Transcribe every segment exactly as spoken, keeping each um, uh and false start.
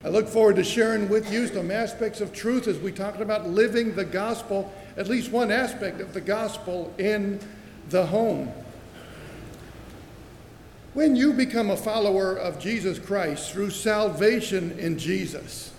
I look forward to sharing with you some aspects of truth as we talk about living the gospel, at least one aspect of the gospel in the home. When you become a follower of Jesus Christ through salvation in Jesus,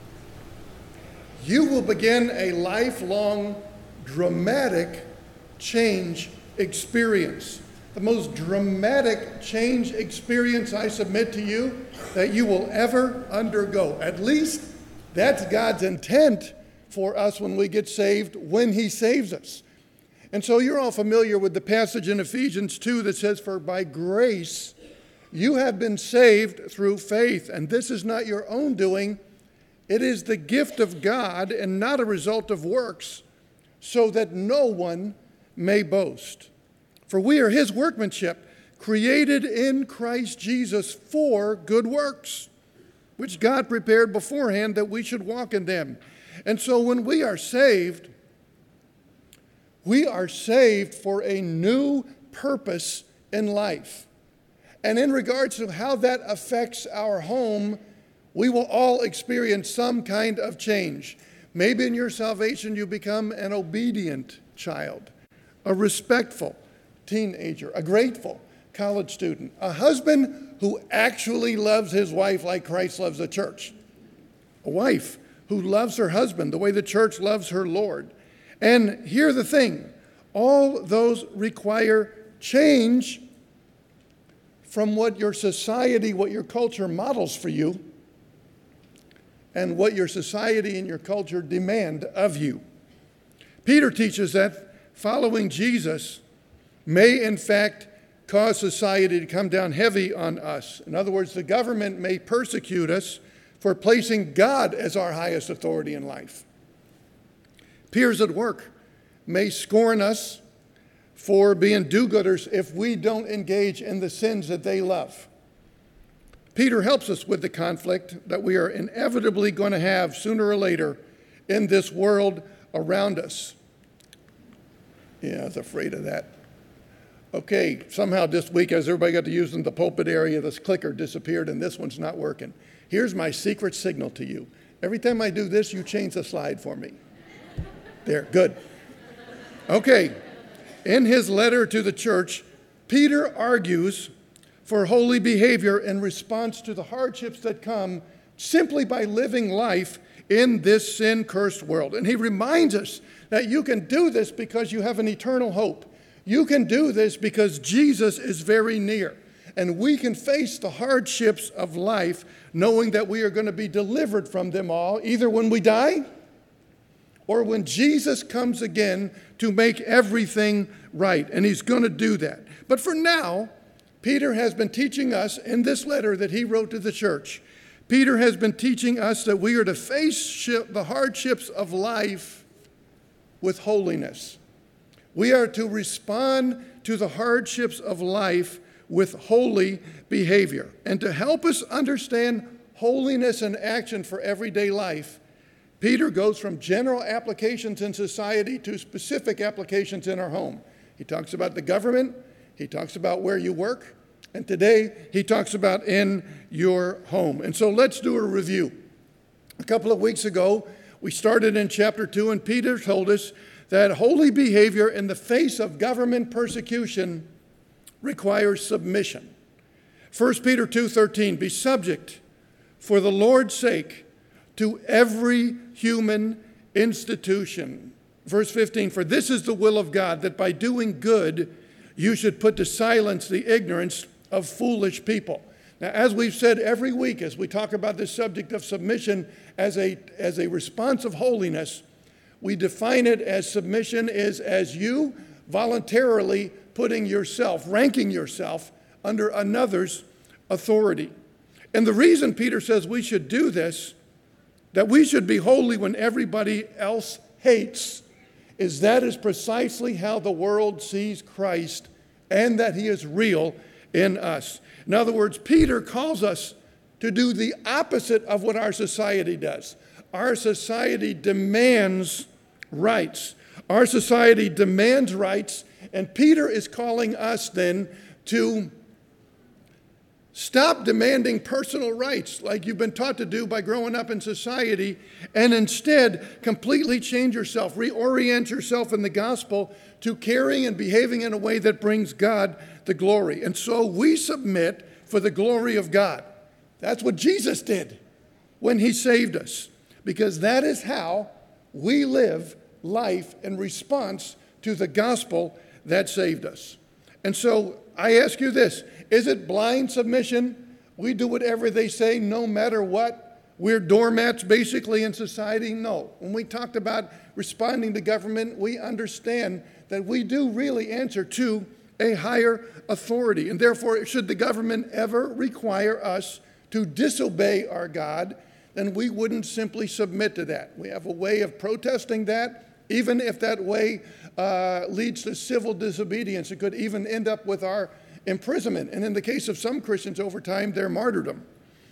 you will begin a lifelong, dramatic change experience. The most dramatic change experience, I submit to you, that you will ever undergo. At least that's God's intent for us when we get saved, when he saves us. And so you're all familiar with the passage in Ephesians two that says, "For by grace you have been saved through faith, and this is not your own doing. It is the gift of God and not a result of works, so that no one may boast. For we are his workmanship, created in Christ Jesus for good works, which God prepared beforehand that we should walk in them." And so when we are saved, we are saved for a new purpose in life. And in regards to how that affects our home, we will all experience some kind of change. Maybe in your salvation you become an obedient child, a respectful teenager, a grateful college student, a husband who actually loves his wife like Christ loves the church, a wife who loves her husband the way the church loves her Lord. And here's the thing, all those require change from what your society, what your culture models for you, and what your society and your culture demand of you. Peter teaches that following Jesus may in fact cause society to come down heavy on us. In other words, the government may persecute us for placing God as our highest authority in life. Peers at work may scorn us for being do-gooders if we don't engage in the sins that they love. Peter helps us with the conflict that we are inevitably going to have sooner or later in this world around us. Yeah, I was afraid of that. Okay, somehow this week, as everybody got to use in the pulpit area, this clicker disappeared and this one's not working. Here's my secret signal to you. Every time I do this, you change the slide for me. There, good. Okay, in his letter to the church, Peter argues for holy behavior in response to the hardships that come simply by living life in this sin-cursed world. And he reminds us that you can do this because you have an eternal hope. You can do this because Jesus is very near. And we can face the hardships of life knowing that we are going to be delivered from them all, either when we die or when Jesus comes again to make everything right. And he's going to do that. But for now, Peter has been teaching us in this letter that he wrote to the church, Peter has been teaching us that we are to face the hardships of life with holiness. We are to respond to the hardships of life with holy behavior. And to help us understand holiness in action for everyday life, Peter goes from general applications in society to specific applications in our home. He talks about the government, he talks about where you work, and today he talks about in your home. And so let's do a review. A couple of weeks ago, we started in chapter two, and Peter told us that holy behavior in the face of government persecution requires submission. First Peter two thirteen, be subject for the Lord's sake to every human institution. Verse fifteen, for this is the will of God, that by doing good you should put to silence the ignorance of foolish people. Now, as we've said every week as we talk about this subject of submission as a, as a response of holiness, we define it as submission is as you voluntarily putting yourself, ranking yourself under another's authority. And the reason Peter says we should do this, that we should be holy when everybody else hates, is that is precisely how the world sees Christ and that he is real in us. In other words, Peter calls us to do the opposite of what our society does. Our society demands rights. Our society demands rights, and Peter is calling us then to Stop demanding personal rights like you've been taught to do by growing up in society, and instead completely change yourself, reorient yourself in the gospel to caring and behaving in a way that brings God the glory. And so we submit for the glory of God. That's what Jesus did when he saved us, because that is how we live life in response to the gospel that saved us. And so I ask you this, is it blind submission? We do whatever they say no matter what? We're doormats basically in society? No. When we talked about responding to government, we understand that we do really answer to a higher authority. And therefore, should the government ever require us to disobey our God, then we wouldn't simply submit to that. We have a way of protesting that, even if that way uh, leads to civil disobedience. It could even end up with our imprisonment, and in the case of some Christians over time, their martyrdom.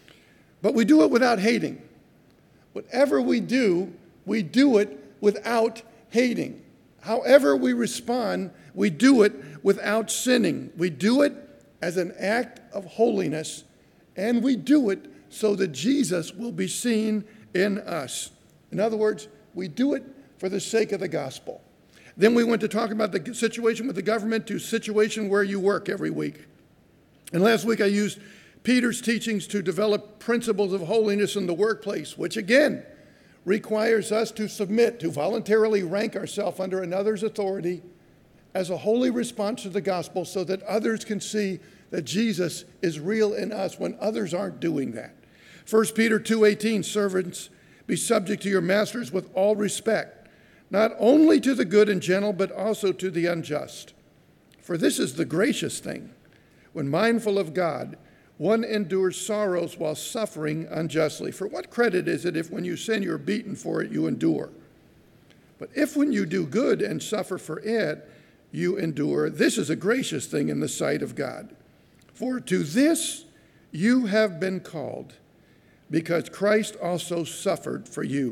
But we do it without hating. Whatever we do, we do it without hating. However we respond, we do it without sinning. We do it as an act of holiness, and we do it so that Jesus will be seen in us. In other words, we do it for the sake of the gospel. Then we went to talk about the situation with the government to situation where you work every week. And last week I used Peter's teachings to develop principles of holiness in the workplace, which again requires us to submit, to voluntarily rank ourselves under another's authority as a holy response to the gospel so that others can see that Jesus is real in us when others aren't doing that. First Peter two eighteen, servants, be subject to your masters with all respect, not only to the good and gentle, but also to the unjust. For this is the gracious thing. When mindful of God, one endures sorrows while suffering unjustly. For what credit is it if when you sin you're beaten for it, you endure? But if when you do good and suffer for it, you endure, this is a gracious thing in the sight of God. For to this you have been called, because Christ also suffered for you,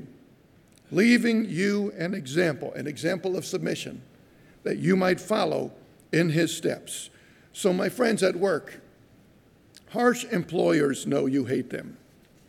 leaving you an example, an example of submission, that you might follow in his steps. So my friends at work, harsh employers know you hate them.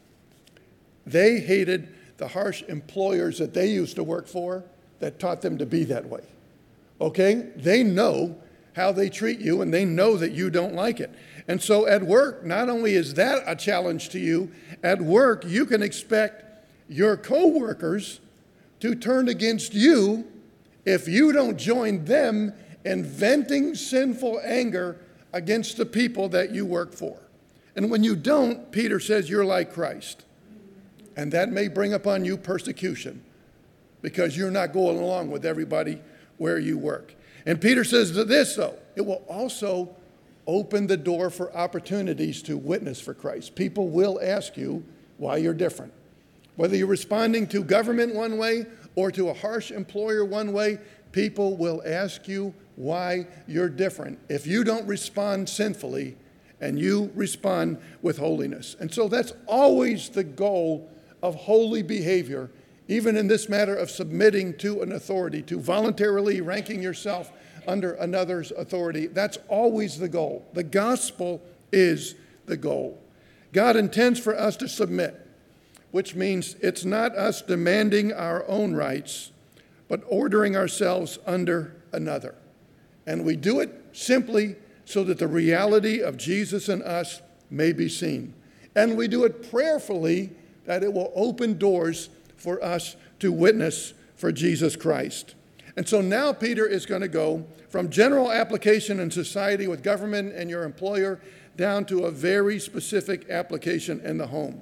They hated the harsh employers that they used to work for that taught them to be that way. Okay? They know how they treat you, and they know that you don't like it. And so at work, not only is that a challenge to you, at work you can expect your coworkers to turn against you if you don't join them in venting sinful anger against the people that you work for. And when you don't, Peter says you're like Christ. And that may bring upon you persecution because you're not going along with everybody where you work. And Peter says this, though, it will also open the door for opportunities to witness for Christ. People will ask you why you're different. Whether you're responding to government one way or to a harsh employer one way, people will ask you why you're different if you don't respond sinfully and you respond with holiness. And so that's always the goal of holy behavior, even in this matter of submitting to an authority, to voluntarily ranking yourself under another's authority. That's always the goal. The gospel is the goal. God intends for us to submit, which means it's not us demanding our own rights, but ordering ourselves under another. And we do it simply so that the reality of Jesus in us may be seen. And we do it prayerfully that it will open doors for us to witness for Jesus Christ. And so now Peter is going to go from general application in society with government and your employer down to a very specific application in the home.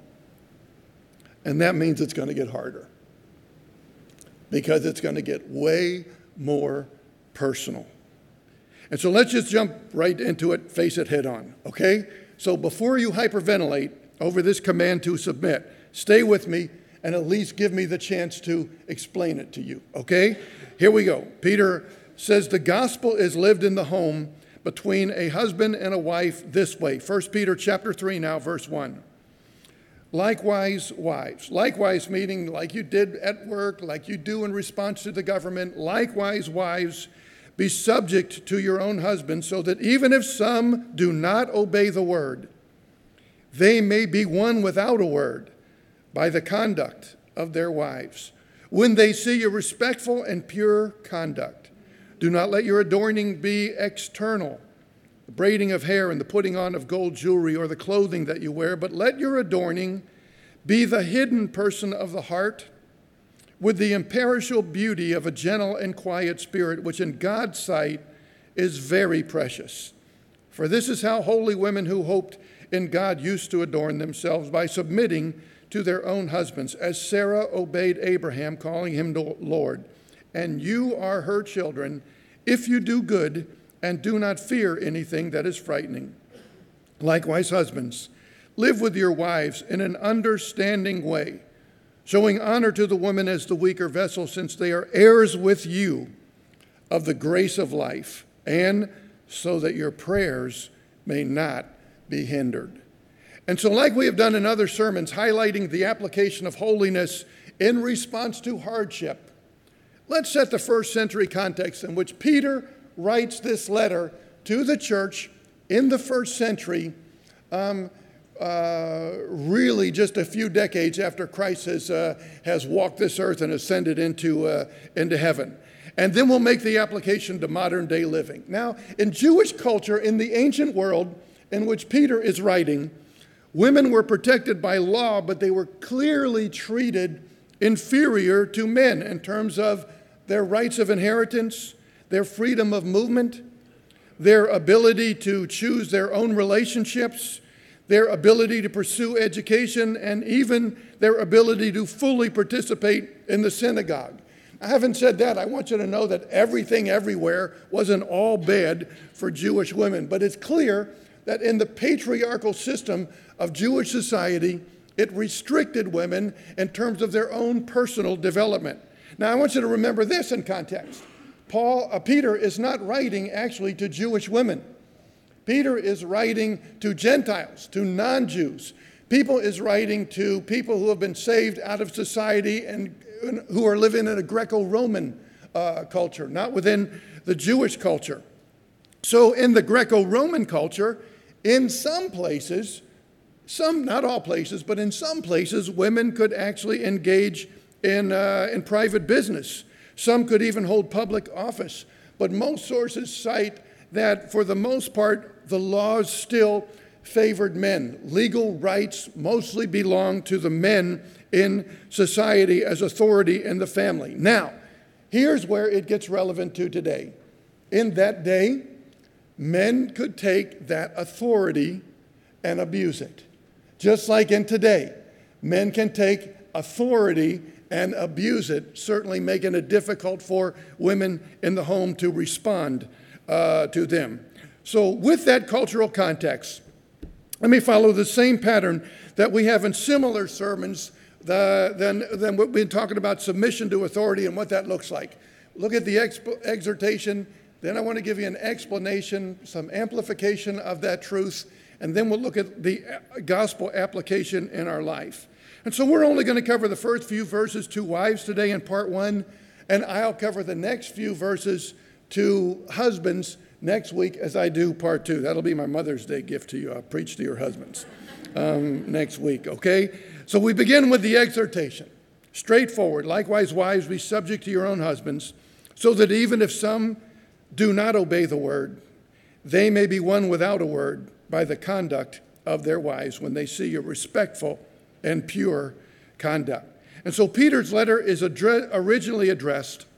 And that means it's going to get harder because it's going to get way more personal. And so let's just jump right into it, face it head on, okay? So before you hyperventilate over this command to submit, stay with me and at least give me the chance to explain it to you, okay? Here we go. Peter says the gospel is lived in the home between a husband and a wife this way. First Peter chapter three now, verse one. Likewise, wives. Likewise, meaning like you did at work, like you do in response to the government. Likewise, wives, be subject to your own husbands, so that even if some do not obey the word, they may be won without a word by the conduct of their wives. When they see your respectful and pure conduct, do not let your adorning be external, the braiding of hair and the putting on of gold jewelry or the clothing that you wear, but let your adorning be the hidden person of the heart with the imperishable beauty of a gentle and quiet spirit, which in God's sight is very precious. For this is how holy women who hoped in God used to adorn themselves, by submitting to their own husbands, as Sarah obeyed Abraham, calling him Lord. And you are her children if you do good and do not fear anything that is frightening. Likewise, husbands, live with your wives in an understanding way, showing honor to the woman as the weaker vessel, since they are heirs with you of the grace of life, and so that your prayers may not be hindered. And so, like we have done in other sermons, highlighting the application of holiness in response to hardship, let's set the first century context in which Peter writes this letter to the church in the first century, um, uh, really just a few decades after Christ has, uh, has walked this earth and ascended into, uh, into heaven. And then we'll make the application to modern day living. Now, in Jewish culture, in the ancient world in which Peter is writing, women were protected by law, but they were clearly treated inferior to men in terms of their rights of inheritance, their freedom of movement, their ability to choose their own relationships, their ability to pursue education, and even their ability to fully participate in the synagogue. Having said that, I want you to know that everything everywhere wasn't all bad for Jewish women, but it's clear that in the patriarchal system of Jewish society, it restricted women in terms of their own personal development. Now, I want you to remember this in context. Paul, uh, Peter is not writing actually to Jewish women. Peter is writing to Gentiles, to non-Jews. People is writing to people who have been saved out of society and who are living in a Greco-Roman uh, culture, not within the Jewish culture. So in the Greco-Roman culture, in some places, some, not all places, but in some places, women could actually engage in, uh, in private business. Some could even hold public office. But most sources cite that for the most part, the laws still favored men. Legal rights mostly belong to the men in society as authority in the family. Now, here's where it gets relevant to today. In that day, men could take that authority and abuse it. Just like in today, men can take authority and abuse it, certainly making it difficult for women in the home to respond uh, to them. So with that cultural context, let me follow the same pattern that we have in similar sermons the, than, than what we've been talking about submission to authority and what that looks like. Look at the exp- exhortation, then I want to give you an explanation, some amplification of that truth, and then we'll look at the gospel application in our life. And so we're only going to cover the first few verses to wives today in part one, and I'll cover the next few verses to husbands next week as I do part two. That'll be my Mother's Day gift to you. I'll preach to your husbands um, next week, okay? So we begin with the exhortation. Straightforward. Likewise, wives, be subject to your own husbands, so that even if some do not obey the word, they may be won without a word by the conduct of their wives when they see your respectful and pure conduct. And so Peter's letter is addre- originally addressed,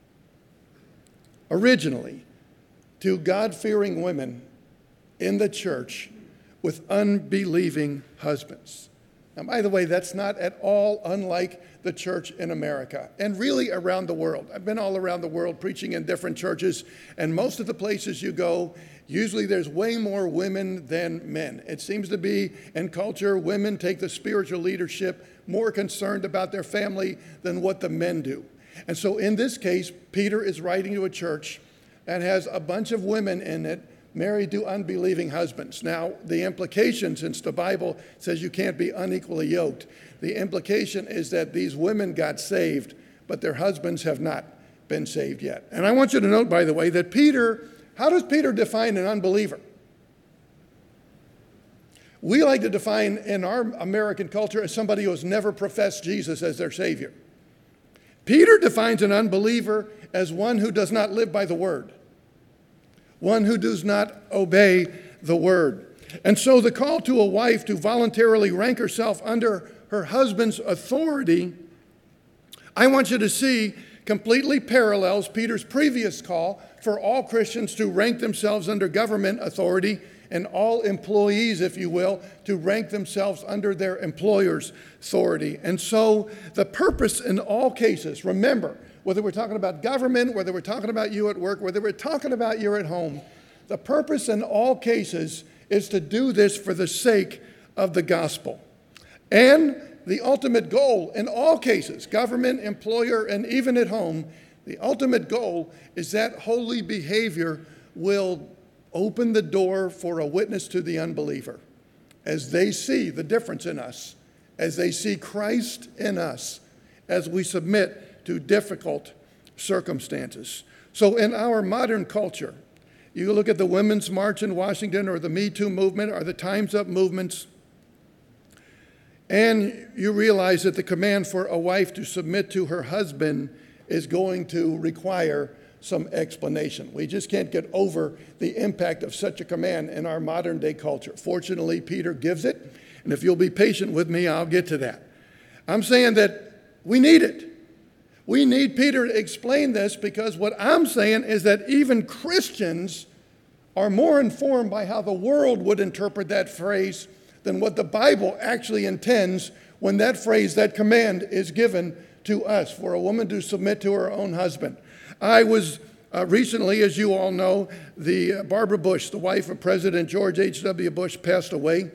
originally, to God-fearing women in the church with unbelieving husbands. Now, by the way, that's not at all unlike the church in America and really around the world. I've been all around the world preaching in different churches, and most of the places you go, usually there's way more women than men. It seems to be in culture, women take the spiritual leadership, more concerned about their family than what the men do. And so in this case, Peter is writing to a church that has a bunch of women in it married to unbelieving husbands. Now, the implication, since the Bible says you can't be unequally yoked, the implication is that these women got saved, but their husbands have not been saved yet. And I want you to note, by the way, that Peter, how does Peter define an unbeliever? we like to define in our American culture as somebody who has never professed Jesus as their Savior. Peter defines an unbeliever as one who does not live by the word, one who does not obey the word. And so the call to a wife to voluntarily rank herself under her husband's authority, I want you to see, completely parallels Peter's previous call for all Christians to rank themselves under government authority and all employees, if you will, to rank themselves under their employer's authority. And so the purpose in all cases, remember, whether we're talking about government, whether we're talking about you at work, whether we're talking about you at home, the purpose in all cases is to do this for the sake of the gospel. And the ultimate goal in all cases, government, employer, and even at home, the ultimate goal is that holy behavior will open the door for a witness to the unbeliever as they see the difference in us, as they see Christ in us, as we submit to difficult circumstances. So in our modern culture, you look at the Women's March in Washington or the Me Too movement or the Time's Up movements, and you realize that the command for a wife to submit to her husband is going to require some explanation. We just can't get over the impact of such a command in our modern day culture. Fortunately, Peter gives it, and if you'll be patient with me, I'll get to that. I'm saying that we need it. We need Peter to explain this because what I'm saying is that even Christians are more informed by how the world would interpret that phrase than what the Bible actually intends when that phrase, that command is given to us for a woman to submit to her own husband. I was uh, recently, as you all know, the uh, Barbara Bush, the wife of President George H W Bush, passed away.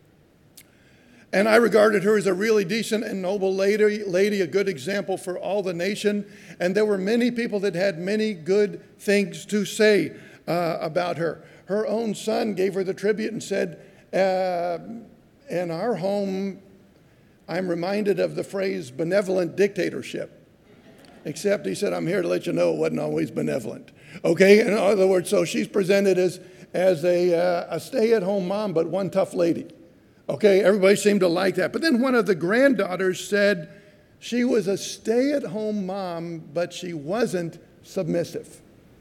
And I regarded her as a really decent and noble lady, lady, a good example for all the nation. And there were many people that had many good things to say uh, about her. Her own son gave her the tribute and said, uh, in our home, I'm reminded of the phrase benevolent dictatorship. Except he said, I'm here to let you know it wasn't always benevolent. Okay, in other words, so she's presented as, as a, uh, a stay-at-home mom, but one tough lady. Okay, everybody seemed to like that. But then one of the granddaughters said she was a stay-at-home mom, but she wasn't submissive.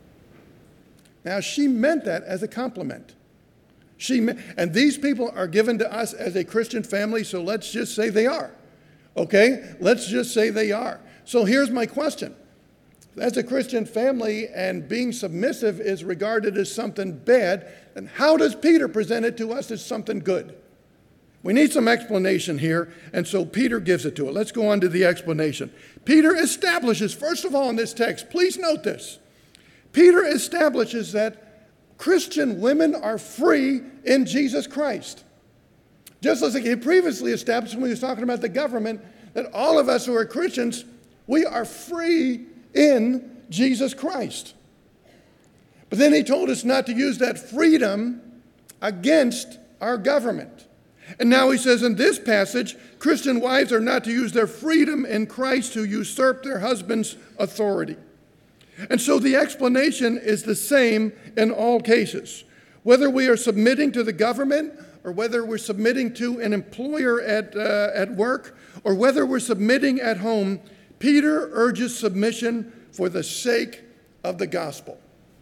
Now, she meant that as a compliment. She me- and these people are given to us as a Christian family, so let's just say they are. Okay, let's just say they are. So here's my question. As a Christian family and being submissive is regarded as something bad, then how does Peter present it to us as something good? We need some explanation here, and so Peter gives it to it. Let's go on to the explanation. Peter establishes, first of all in this text, please note this. Peter establishes that Christian women are free in Jesus Christ. Just as he previously established when he was talking about the government, that all of us who are Christians, we are free in Jesus Christ. But then he told us not to use that freedom against our government. And now he says in this passage, Christian wives are not to use their freedom in Christ to usurp their husband's authority. And so the explanation is the same in all cases. Whether we are submitting to the government or whether we're submitting to an employer at, uh, at work or whether we're submitting at home, Peter urges submission for the sake of the gospel.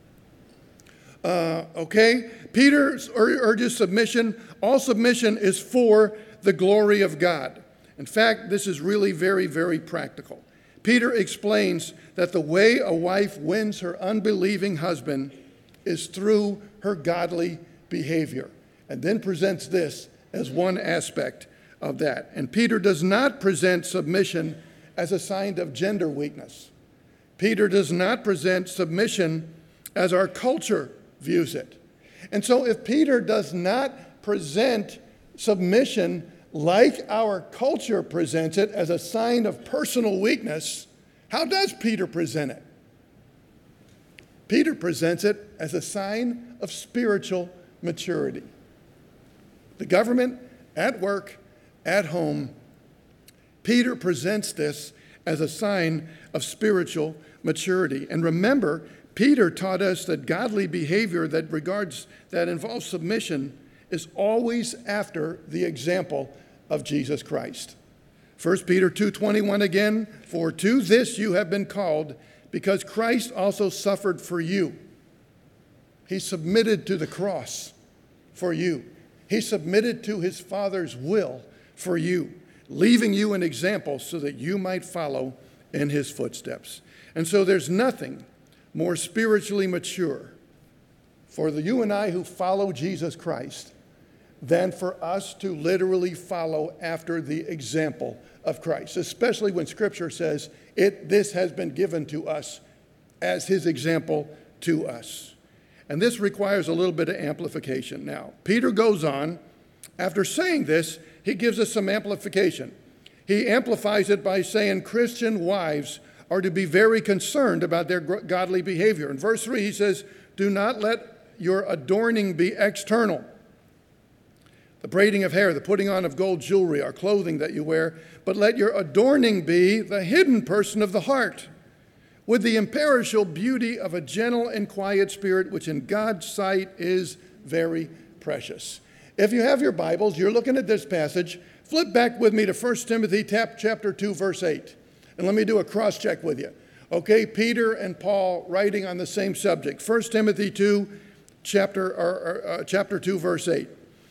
Uh, okay? Peter urges submission. All submission is for the glory of God. In fact, this is really very, very practical. Peter explains that the way a wife wins her unbelieving husband is through her godly behavior, and then presents this as one aspect of that. And Peter does not present submission as a sign of gender weakness. Peter does not present submission as our culture views it. And so if Peter does not present submission like our culture presents it as a sign of personal weakness, how does Peter present it? Peter presents it as a sign of spiritual maturity. The government, at work, at home, Peter presents this as a sign of spiritual maturity. And remember, Peter taught us that godly behavior that regards, that involves submission is always after the example of Jesus Christ. First Peter two twenty-one again, for to this you have been called, because Christ also suffered for you. He submitted to the cross for you. He submitted to his Father's will for you, leaving you an example so that you might follow in his footsteps. And so there's nothing more spiritually mature for the you and I who follow Jesus Christ than for us to literally follow after the example of Christ, especially when Scripture says it, this has been given to us as his example to us. And this requires a little bit of amplification. Now, Peter goes on. After saying this, he gives us some amplification. He amplifies it by saying Christian wives are to be very concerned about their godly behavior. In verse three, he says, do not let your adorning be external. The braiding of hair, the putting on of gold jewelry, or clothing that you wear, but let your adorning be the hidden person of the heart, with the imperishable beauty of a gentle and quiet spirit, which in God's sight is very precious. If you have your Bibles, you're looking at this passage, flip back with me to First Timothy chapter two, verse eight. And let me do a cross-check with you. Okay, Peter and Paul writing on the same subject. First Timothy two, chapter, or, or, uh, chapter two, verse eight.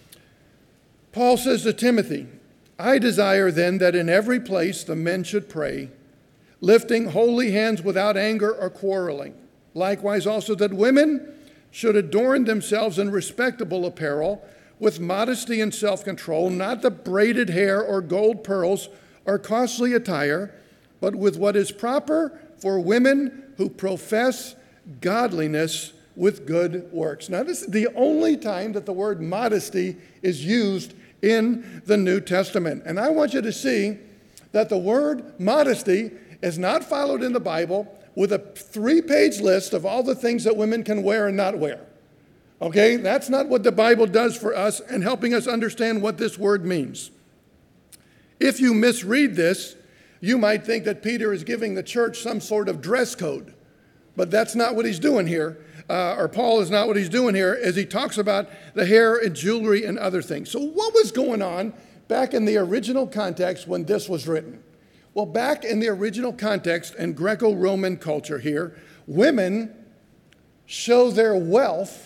Paul says to Timothy, I desire then that in every place the men should pray, lifting holy hands without anger or quarreling. Likewise also that women should adorn themselves in respectable apparel, with modesty and self-control, not the braided hair or gold pearls or costly attire, but with what is proper for women who profess godliness with good works. Now, this is the only time that the word modesty is used in the New Testament. And I want you to see that the word modesty is not followed in the Bible with a three-page list of all the things that women can wear and not wear. Okay? That's not what the Bible does for us in helping us understand what this word means. If you misread this, you might think that Peter is giving the church some sort of dress code. But that's not what he's doing here. Uh, or Paul is not what he's doing here, as he talks about the hair and jewelry and other things. So what was going on back in the original context when this was written? Well, back in the original context in Greco-Roman culture here, women show their wealth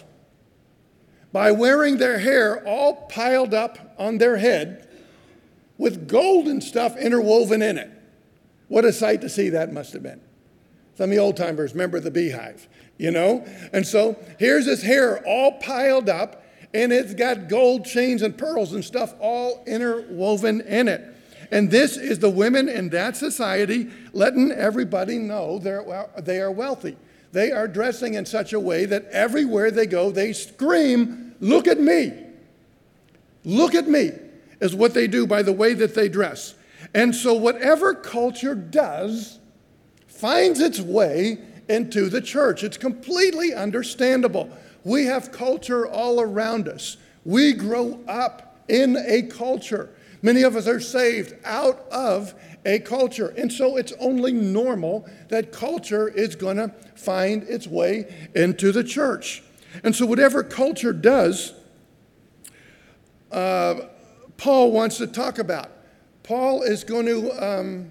by wearing their hair all piled up on their head with gold and stuff interwoven in it. What a sight to see that must have been. Some of the old timers remember the beehive, you know? And so here's this hair all piled up, and it's got gold chains and pearls and stuff all interwoven in it. And this is the women in that society letting everybody know they're, they are wealthy. They are dressing in such a way that everywhere they go, they scream, look at me. Look at me, is what they do by the way that they dress. And so whatever culture does finds its way into the church. It's completely understandable. We have culture all around us. We grow up in a culture. Many of us are saved out of a culture. And so it's only normal that culture is going to find its way into the church. And so whatever culture does, uh, Paul wants to talk about. Paul is going to um,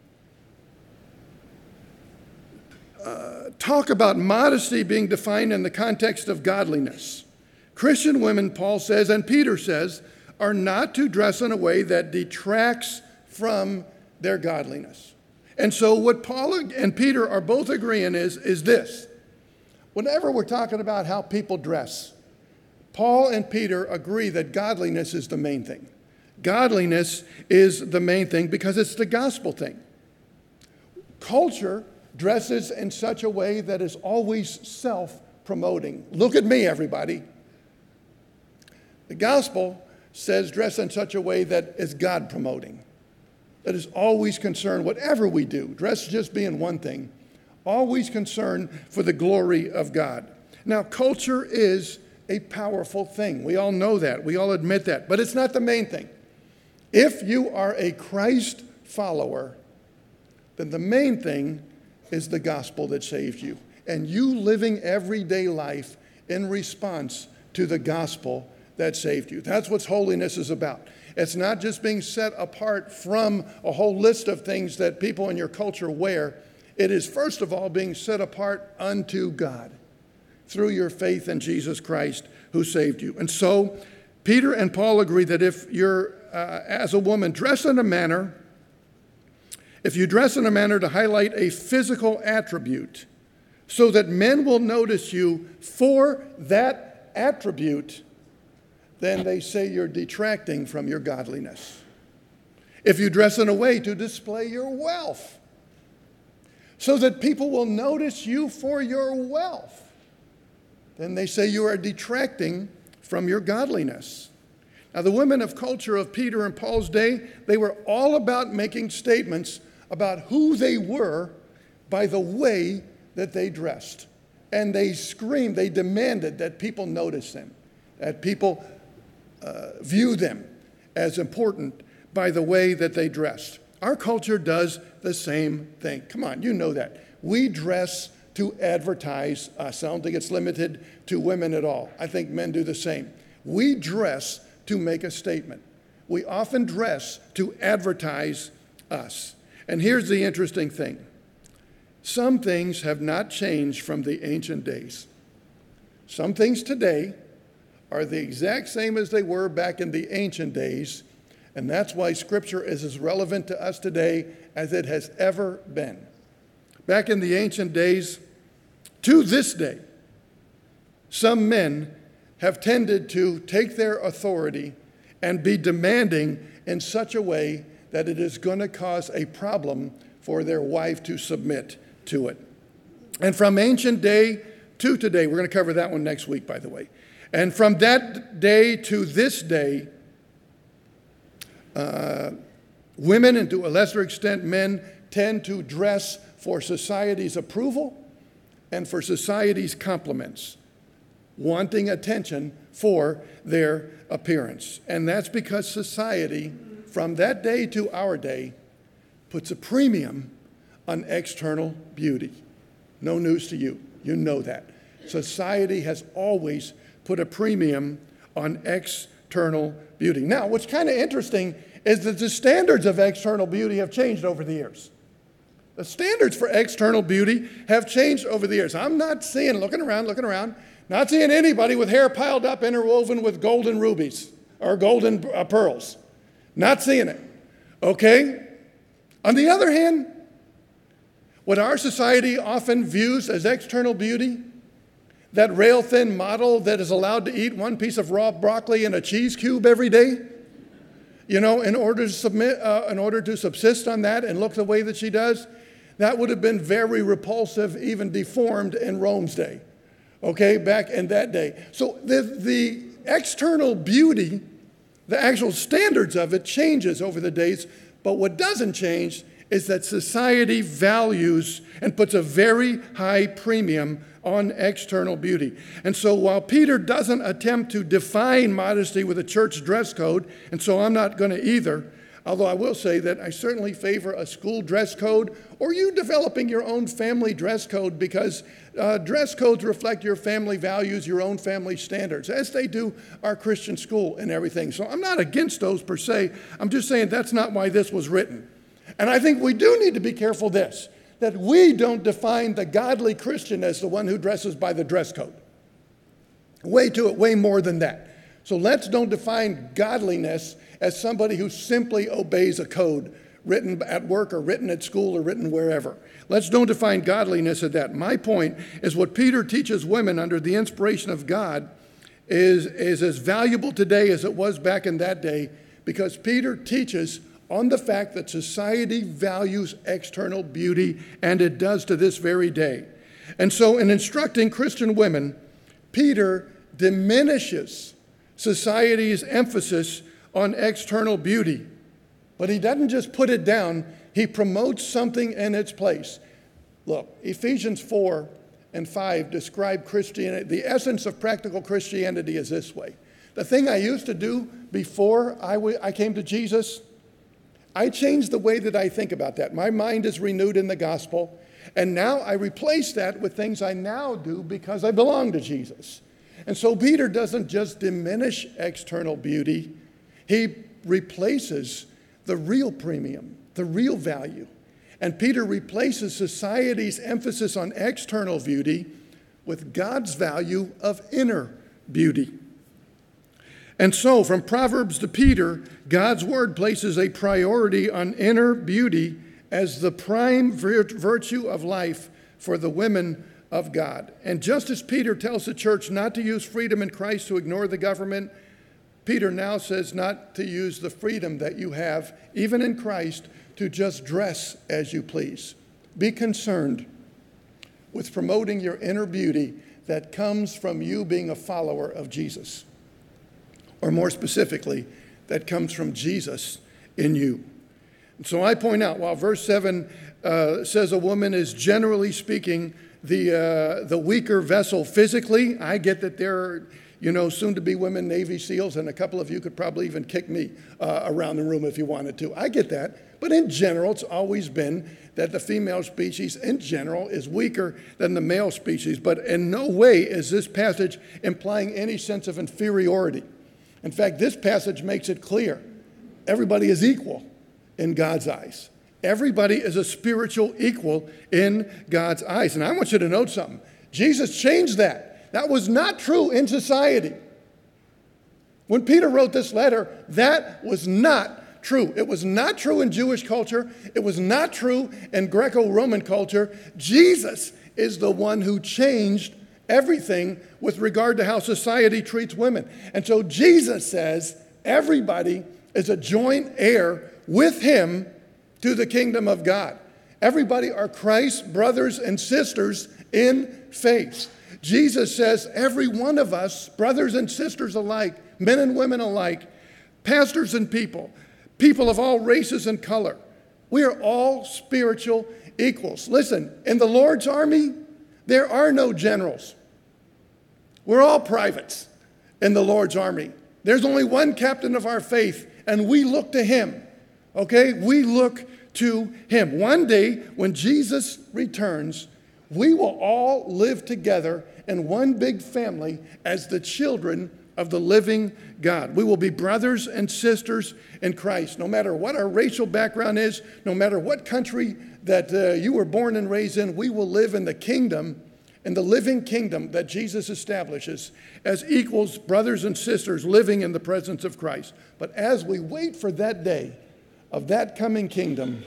uh, talk about modesty being defined in the context of godliness. Christian women, Paul says, and Peter says, are not to dress in a way that detracts from their godliness. And so what Paul and Peter are both agreeing is, is this. Whenever we're talking about how people dress, Paul and Peter agree that godliness is the main thing. Godliness is the main thing because it's the gospel thing. Culture dresses in such a way that is always self-promoting. Look at me, everybody. The gospel says dress in such a way that is God-promoting, that is always concerned, whatever we do, dress just being one thing, always concerned for the glory of God. Now, culture is a powerful thing. We all know that. We all admit that. But it's not the main thing. If you are a Christ follower, then the main thing is the gospel that saved you. And you living everyday life in response to the gospel that saved you. That's what holiness is about. It's not just being set apart from a whole list of things that people in your culture wear. It is, first of all, being set apart unto God through your faith in Jesus Christ who saved you. And so Peter and Paul agree that if you're, uh, as a woman, dress in a manner, if you dress in a manner to highlight a physical attribute so that men will notice you for that attribute, then they say you're detracting from your godliness. If you dress in a way to display your wealth so that people will notice you for your wealth, then they say you are detracting from your godliness. Now, the women of culture of Peter and Paul's day, they were all about making statements about who they were by the way that they dressed. And they screamed, they demanded that people notice them, that people uh, view them as important by the way that they dressed. Our culture does the same thing. Come on, you know that. We dress to advertise us. I don't think it's limited to women at all. I think men do the same. We dress to make a statement. We often dress to advertise us. And here's the interesting thing. Some things have not changed from the ancient days. Some things today are the exact same as they were back in the ancient days, and that's why Scripture is as relevant to us today as it has ever been. Back in the ancient days, to this day, some men have tended to take their authority and be demanding in such a way that it is going to cause a problem for their wife to submit to it. And from ancient day to today, we're going to cover that one next week, by the way. And from that day to this day, uh, women, and to a lesser extent men, tend to dress for society's approval and for society's compliments, wanting attention for their appearance. And that's because society, from that day to our day, puts a premium on external beauty. No news to you. You know that. Society has always put a premium on external beauty. Now, what's kind of interesting is that the standards of external beauty have changed over the years. The standards for external beauty have changed over the years. I'm not seeing, looking around, looking around, not seeing anybody with hair piled up, interwoven with golden rubies or golden uh, pearls. Not seeing it. Okay? On the other hand, what our society often views as external beauty, that rail-thin model that is allowed to eat one piece of raw broccoli and a cheese cube every day, you know, in order to submit, uh, in order to subsist on that and look the way that she does, that would have been very repulsive, even deformed in Rome's day, okay, back in that day. So the, the external beauty, the actual standards of it changes over the days, but what doesn't change is that society values and puts a very high premium on external beauty. And so while Peter doesn't attempt to define modesty with a church dress code, and so I'm not going to either, although I will say that I certainly favor a school dress code or you developing your own family dress code, because uh, dress codes reflect your family values, your own family standards, as they do our Christian school and everything. So I'm not against those per se. I'm just saying that's not why this was written. And I think we do need to be careful this, that we don't define the godly Christian as the one who dresses by the dress code. Way to it, way more than that. So let's don't define godliness as somebody who simply obeys a code written at work or written at school or written wherever. Let's don't define godliness as that. My point is what Peter teaches women under the inspiration of God is, is as valuable today as it was back in that day, because Peter teaches on the fact that society values external beauty, and it does to this very day. And so in instructing Christian women, Peter diminishes society's emphasis on external beauty. But he doesn't just put it down, he promotes something in its place. Look, Ephesians four and five describe Christianity. The essence of practical Christianity is this way. The thing I used to do before I, w- I came to Jesus, I changed the way that I think about that. My mind is renewed in the gospel, and now I replace that with things I now do because I belong to Jesus. And so Peter doesn't just diminish external beauty, he replaces the real premium, the real value. And Peter replaces society's emphasis on external beauty with God's value of inner beauty. And so, from Proverbs to Peter, God's word places a priority on inner beauty as the prime virtue of life for the women of God. And just as Peter tells the church not to use freedom in Christ to ignore the government, Peter now says not to use the freedom that you have, even in Christ, to just dress as you please. Be concerned with promoting your inner beauty that comes from you being a follower of Jesus. Or more specifically, that comes from Jesus in you. And so I point out, while verse seven uh, says a woman is generally speaking the, uh, the weaker vessel physically, I get that there are, you know, soon-to-be women Navy SEALs, and a couple of you could probably even kick me uh, around the room if you wanted to. I get that. But in general, it's always been that the female species in general is weaker than the male species. But in no way is this passage implying any sense of inferiority. In fact, this passage makes it clear everybody is equal in God's eyes. Everybody is a spiritual equal in God's eyes. And I want you to note something. Jesus changed that. That was not true in society. When Peter wrote this letter, that was not true. It was not true in Jewish culture. It was not true in Greco-Roman culture. Jesus is the one who changed everything with regard to how society treats women. And so Jesus says everybody is a joint heir with him to the kingdom of God. Everybody are Christ's brothers and sisters in faith. Jesus says every one of us, brothers and sisters alike, men and women alike, pastors and people, people of all races and color, we are all spiritual equals. Listen, in the Lord's army, there are no generals. We're all privates in the Lord's army. There's only one captain of our faith, and we look to him. Okay? We look to him. One day, when Jesus returns, we will all live together in one big family as the children of the living God. We will be brothers and sisters in Christ. No matter what our racial background is, no matter what country that uh, you were born and raised in, we will live in the kingdom, in the living kingdom that Jesus establishes as equals, brothers and sisters living in the presence of Christ. But as we wait for that day of that coming kingdom,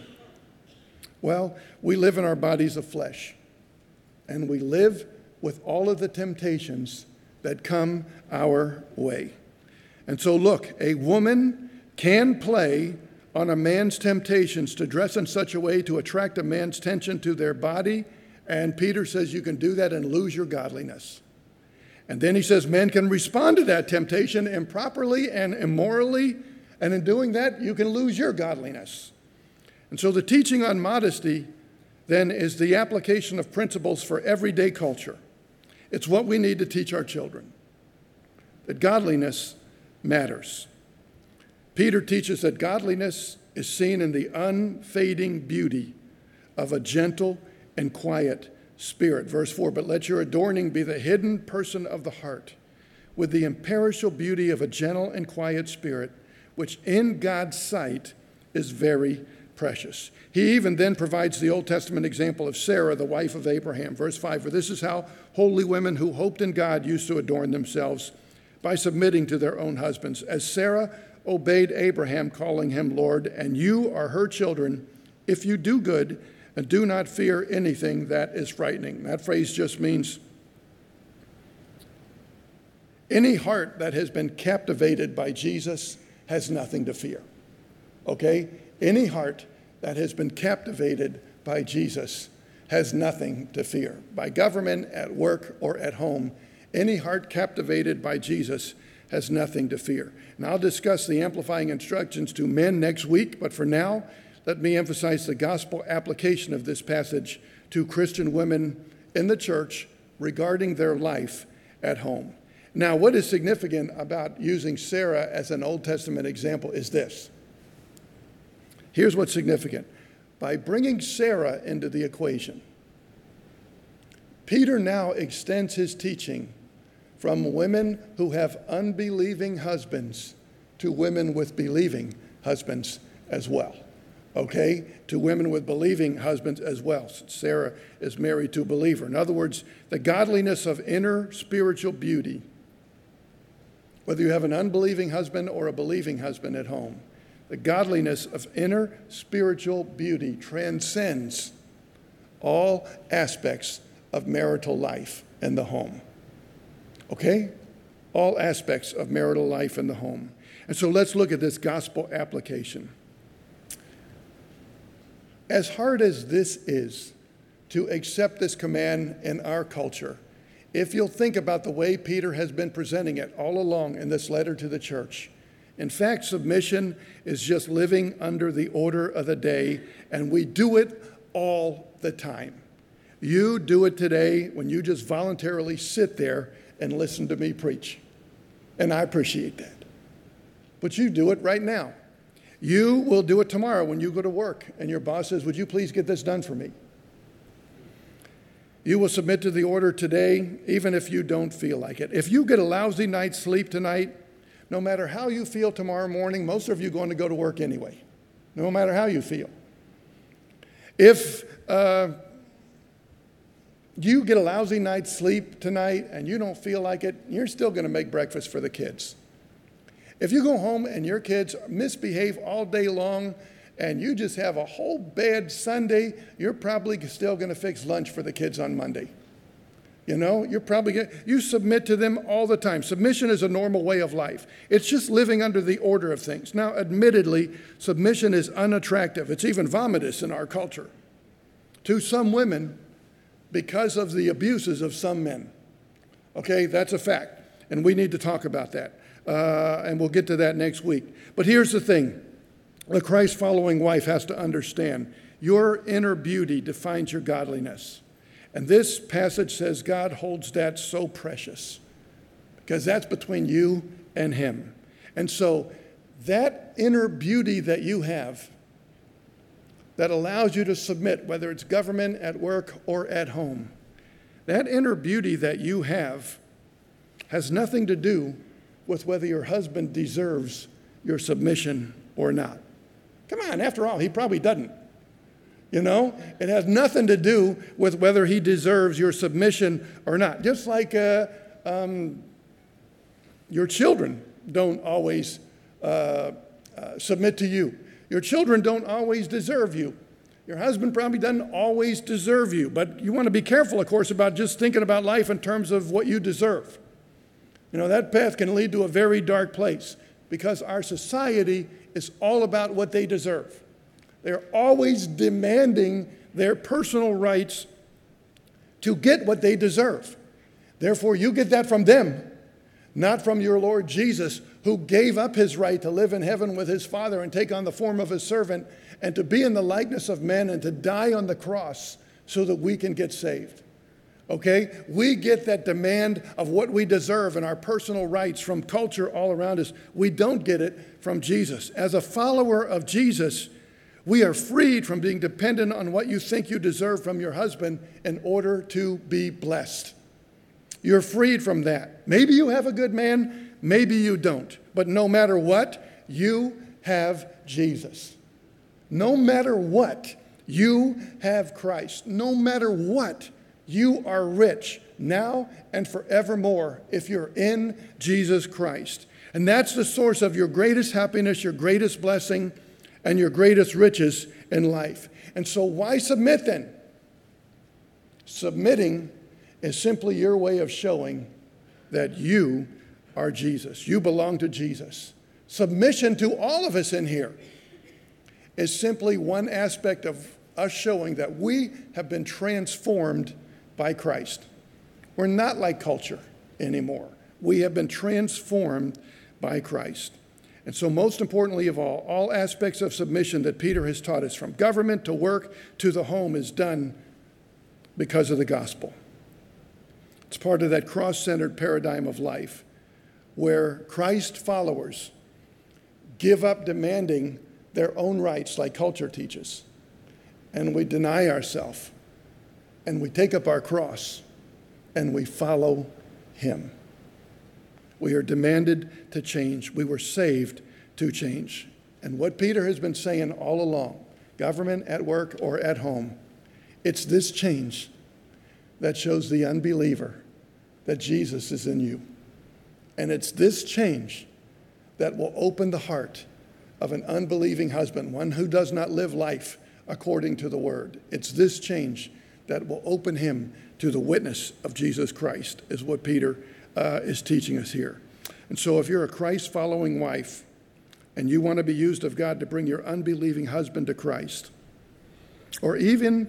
well, we live in our bodies of flesh. And we live with all of the temptations that come our way. And so look, a woman can play on a man's temptations to dress in such a way to attract a man's attention to their body. And Peter says you can do that and lose your godliness. And then he says men can respond to that temptation improperly and immorally. And in doing that, you can lose your godliness. And so the teaching on modesty then is the application of principles for everyday culture. It's what we need to teach our children, that godliness matters. Peter teaches that godliness is seen in the unfading beauty of a gentle and quiet spirit. Verse four, but let your adorning be the hidden person of the heart, with the imperishable beauty of a gentle and quiet spirit, which in God's sight is very precious. He even then provides the Old Testament example of Sarah, the wife of Abraham. Verse five, for this is how holy women who hoped in God used to adorn themselves, by submitting to their own husbands, as Sarah obeyed Abraham, calling him Lord, and you are her children if you do good and do not fear anything that is frightening. That phrase just means any heart that has been captivated by Jesus has nothing to fear. Okay? Any heart that has been captivated by Jesus has nothing to fear. By government, at work, or at home, any heart captivated by Jesus has nothing to fear. And I'll discuss the amplifying instructions to men next week, but for now, let me emphasize the gospel application of this passage to Christian women in the church regarding their life at home. Now, what is significant about using Sarah as an Old Testament example is this. Here's what's significant. By bringing Sarah into the equation, Peter now extends his teaching from women who have unbelieving husbands to women with believing husbands as well. Okay? To women with believing husbands as well. Sarah is married to a believer. In other words, the godliness of inner spiritual beauty, whether you have an unbelieving husband or a believing husband at home, the godliness of inner spiritual beauty transcends all aspects of marital life in the home. Okay? All aspects of marital life in the home. And so let's look at this gospel application. As hard as this is to accept this command in our culture, if you'll think about the way Peter has been presenting it all along in this letter to the church, in fact, submission is just living under the order of the day, and we do it all the time. You do it today when you just voluntarily sit there and listen to me preach. And I appreciate that. But you do it right now. You will do it tomorrow when you go to work and your boss says, would you please get this done for me? You will submit to the order today, even if you don't feel like it. If you get a lousy night's sleep tonight, no matter how you feel tomorrow morning, most of you are going to go to work anyway, no matter how you feel. If uh, you get a lousy night's sleep tonight and you don't feel like it, you're still going to make breakfast for the kids. If you go home and your kids misbehave all day long and you just have a whole bad Sunday, you're probably still going to fix lunch for the kids on Monday. You know, you're probably going to, you submit to them all the time. Submission is a normal way of life. It's just living under the order of things. Now, admittedly, submission is unattractive. It's even vomitous in our culture to some women because of the abuses of some men. Okay, that's a fact, and we need to talk about that, uh, and we'll get to that next week. But here's the thing. The Christ-following wife has to understand your inner beauty defines your godliness. And this passage says God holds that so precious because that's between you and him. And so that inner beauty that you have that allows you to submit, whether it's government, at work, or at home, that inner beauty that you have has nothing to do with whether your husband deserves your submission or not. Come on, after all, he probably doesn't. You know, it has nothing to do with whether he deserves your submission or not. Just like uh, um, your children don't always uh, uh, submit to you. Your children don't always deserve you. Your husband probably doesn't always deserve you. But you want to be careful, of course, about just thinking about life in terms of what you deserve. You know, that path can lead to a very dark place because our society is all about what they deserve. They're always demanding their personal rights to get what they deserve. Therefore, you get that from them, not from your Lord Jesus, who gave up his right to live in heaven with his Father and take on the form of his servant and to be in the likeness of men and to die on the cross so that we can get saved. Okay? We get that demand of what we deserve and our personal rights from culture all around us. We don't get it from Jesus. As a follower of Jesus, we are freed from being dependent on what you think you deserve from your husband in order to be blessed. You're freed from that. Maybe you have a good man, maybe you don't. But no matter what, you have Jesus. No matter what, you have Christ. No matter what, you are rich now and forevermore if you're in Jesus Christ. And that's the source of your greatest happiness, your greatest blessing, and your greatest riches in life. And so why submit then? Submitting is simply your way of showing that you are Jesus. You belong to Jesus. Submission to all of us in here is simply one aspect of us showing that we have been transformed by Christ. We're not like culture anymore. We have been transformed by Christ. And so most importantly of all, all aspects of submission that Peter has taught us, from government to work to the home, is done because of the gospel. It's part of that cross-centered paradigm of life where Christ followers give up demanding their own rights like culture teaches, and we deny ourselves, and we take up our cross, and we follow him. We are demanded to change. We were saved to change. And what Peter has been saying all along, government, at work, or at home, it's this change that shows the unbeliever that Jesus is in you. And it's this change that will open the heart of an unbelieving husband, one who does not live life according to the word. It's this change that will open him to the witness of Jesus Christ, is what Peter uh, is teaching us here. And so if you're a Christ-following wife and you want to be used of God to bring your unbelieving husband to Christ, or even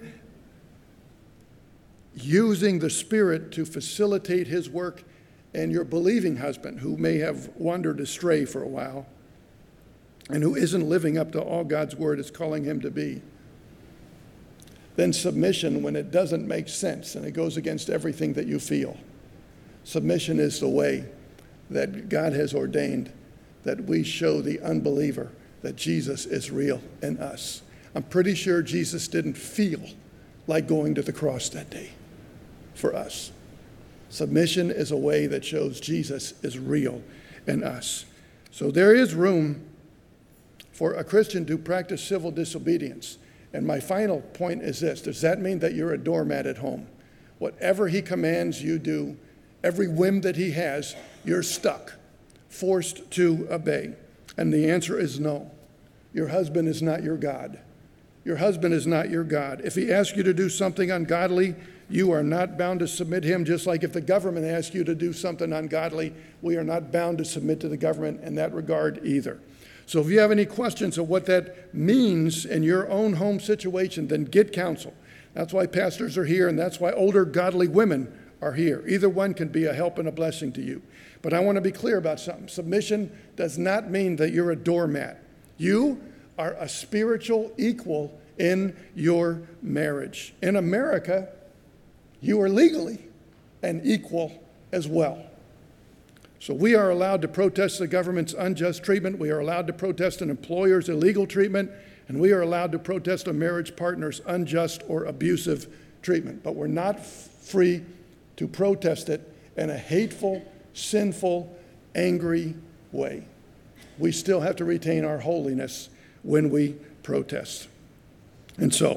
using the Spirit to facilitate his work and your believing husband who may have wandered astray for a while and who isn't living up to all God's word is calling him to be, then submission, when it doesn't make sense and it goes against everything that you feel, submission is the way that God has ordained that we show the unbeliever that Jesus is real in us. I'm pretty sure Jesus didn't feel like going to the cross that day for us. Submission is a way that shows Jesus is real in us. So there is room for a Christian to practice civil disobedience. And my final point is this: does that mean that you're a doormat at home? Whatever he commands you do, every whim that he has, you're stuck, forced to obey. And the answer is no. Your husband is not your God. Your husband is not your God. If he asks you to do something ungodly, you are not bound to submit him, just like if the government asks you to do something ungodly, we are not bound to submit to the government in that regard either. So if you have any questions of what that means in your own home situation, then get counsel. That's why pastors are here, and that's why older godly women are here. Either one can be a help and a blessing to you. But I want to be clear about something. Submission does not mean that you're a doormat. You are a spiritual equal in your marriage. In America, you are legally an equal as well. So we are allowed to protest the government's unjust treatment. We are allowed to protest an employer's illegal treatment. And we are allowed to protest a marriage partner's unjust or abusive treatment. But we're not f- free to protest it in a hateful, sinful, angry way. We still have to retain our holiness when we protest. And so,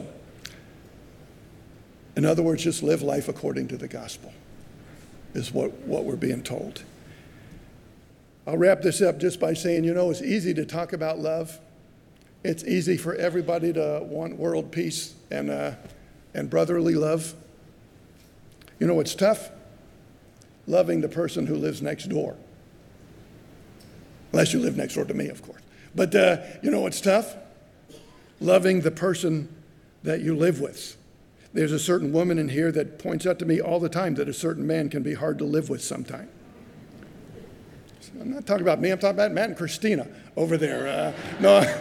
in other words, just live life according to the gospel is what, what we're being told. I'll wrap this up just by saying, you know, it's easy to talk about love. It's easy for everybody to want world peace and, uh, and brotherly love. You know what's tough? Loving the person who lives next door. Unless you live next door to me, of course. But uh, you know what's tough? Loving the person that you live with. There's a certain woman in here that points out to me all the time that a certain man can be hard to live with sometime. I'm not talking about me, I'm talking about Matt and Christina over there. Uh, no,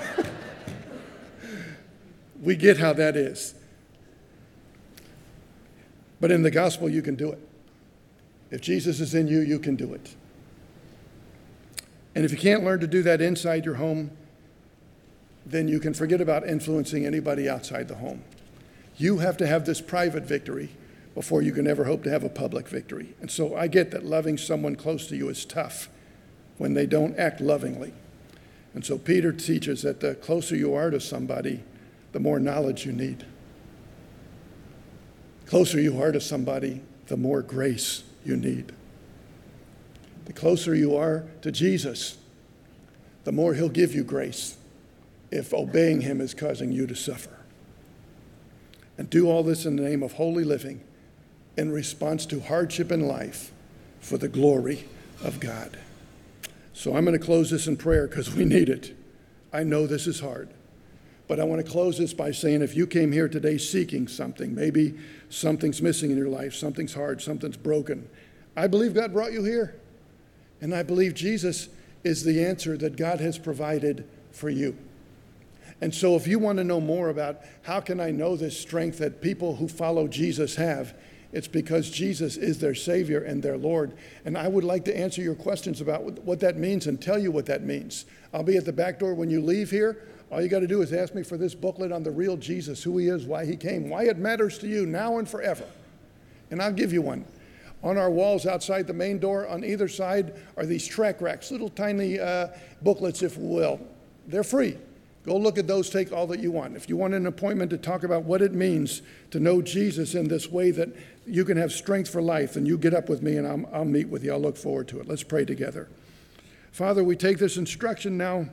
we get how that is. But in the gospel, you can do it. If Jesus is in you, you can do it. And if you can't learn to do that inside your home, then you can forget about influencing anybody outside the home. You have to have this private victory before you can ever hope to have a public victory. And so I get that loving someone close to you is tough when they don't act lovingly. And so Peter teaches that the closer you are to somebody, the more knowledge you need. The closer you are to somebody, the more grace you need. The closer you are to Jesus, the more he'll give you grace if obeying him is causing you to suffer. And do all this in the name of holy living in response to hardship in life for the glory of God. So I'm going to close this in prayer because we need it. I know this is hard. But I want to close this by saying if you came here today seeking something, maybe something's missing in your life, something's hard, something's broken, I believe God brought you here. And I believe Jesus is the answer that God has provided for you. And so if you want to know more about how can I know this strength that people who follow Jesus have, it's because Jesus is their Savior and their Lord. And I would like to answer your questions about what that means and tell you what that means. I'll be at the back door when you leave here. All you got to do is ask me for this booklet on the real Jesus, who he is, why he came, why it matters to you now and forever. And I'll give you one. On our walls outside the main door, on either side, are these track racks, little tiny uh, booklets, if you will. They're free. Go look at those, take all that you want. If you want an appointment to talk about what it means to know Jesus in this way that you can have strength for life, then you get up with me and I'll, I'll meet with you. I'll look forward to it. Let's pray together. Father, we take this instruction now.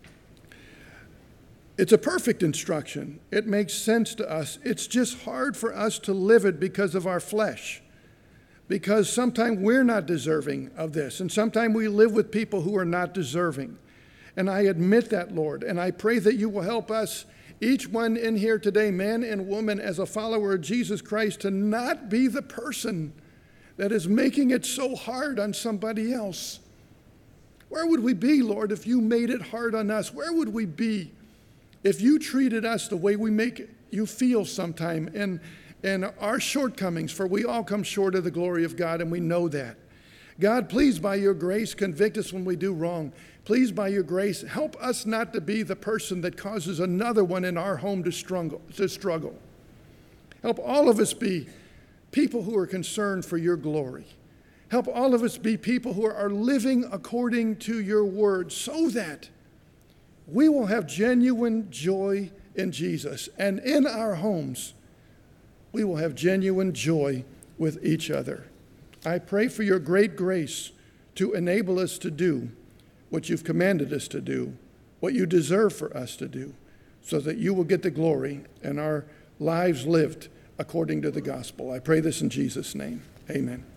It's a perfect instruction. It makes sense to us. It's just hard for us to live it because of our flesh. Because sometimes we're not deserving of this. And sometimes we live with people who are not deserving. And I admit that, Lord, and I pray that you will help us, each one in here today, man and woman, as a follower of Jesus Christ, to not be the person that is making it so hard on somebody else. Where would we be, Lord, if you made it hard on us? Where would we be if you treated us the way we make you feel sometime in, in our shortcomings? For we all come short of the glory of God, and we know that. God, please, by your grace, convict us when we do wrong. Please, by your grace, help us not to be the person that causes another one in our home to struggle. To struggle. Help all of us be people who are concerned for your glory. Help all of us be people who are living according to your word so that we will have genuine joy in Jesus. And in our homes, we will have genuine joy with each other. I pray for your great grace to enable us to do what you've commanded us to do, what you deserve for us to do, so that you will get the glory and our lives lived according to the gospel. I pray this in Jesus' name. Amen.